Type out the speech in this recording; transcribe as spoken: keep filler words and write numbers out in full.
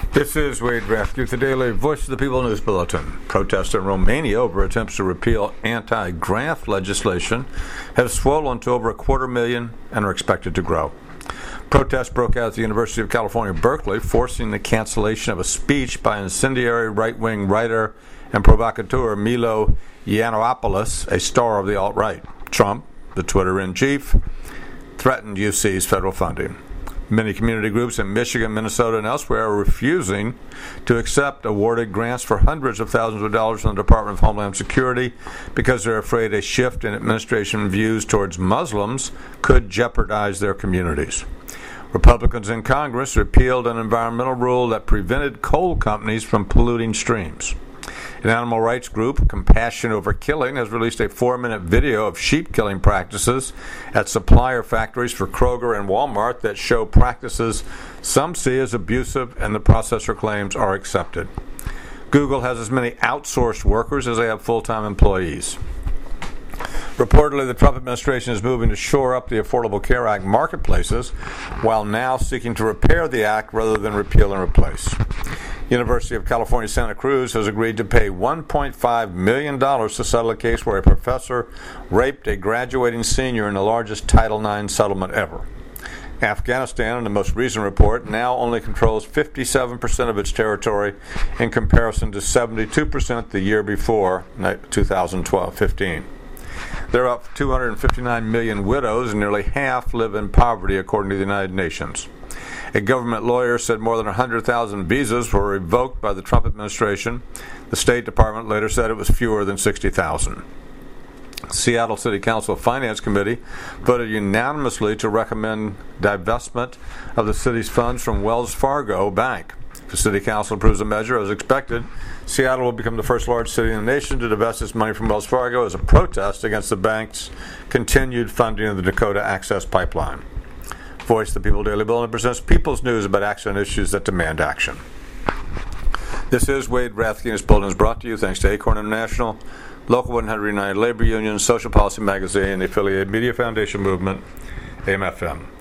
This is Wade Rathke with the Daily Voice of the People News Bulletin. Protests in Romania over attempts to repeal anti-graft legislation have swollen to over a quarter million and are expected to grow. Protests broke out at the University of California, Berkeley, forcing the cancellation of a speech by incendiary right-wing writer and provocateur Milo Yiannopoulos, a star of the alt-right. Trump, the Twitter-in-chief, threatened U C's federal funding. Many community groups in Michigan, Minnesota, and elsewhere are refusing to accept awarded grants for hundreds of thousands of dollars from the Department of Homeland Security because they're afraid a shift in administration views towards Muslims could jeopardize their communities. Republicans in Congress repealed an environmental rule that prevented coal companies from polluting streams. An animal rights group, Compassion Over Killing, has released a four-minute video of sheep killing practices at supplier factories for Kroger and Walmart that show practices some see as abusive and the processor claims are accepted. Google has as many outsourced workers as they have full-time employees. Reportedly, the Trump administration is moving to shore up the Affordable Care Act marketplaces while now seeking to repair the act rather than repeal and replace. University of California, Santa Cruz has agreed to pay one point five million dollars to settle a case where a professor raped a graduating senior in the largest Title nine settlement ever. Afghanistan, in the most recent report, now only controls fifty-seven percent of its territory in comparison to seventy-two percent the year before, two thousand twelve fifteen. There are up two hundred fifty-nine million widows, and nearly half live in poverty, according to the United Nations. A government lawyer said more than one hundred thousand visas were revoked by the Trump administration. The State Department later said it was fewer than sixty thousand. Seattle City Council Finance Committee voted unanimously to recommend divestment of the city's funds from Wells Fargo Bank. If the City Council approves the measure as expected, Seattle will become the first large city in the nation to divest its money from Wells Fargo as a protest against the bank's continued funding of the Dakota Access Pipeline. Voice of the People Daily Bulletin presents People's News about action issues that demand action. This is Wade Rathke, and this bulletin is brought to you thanks to Acorn International, Local one hundred United Labor Union, Social Policy Magazine, the affiliated Media Foundation Movement, A M F M.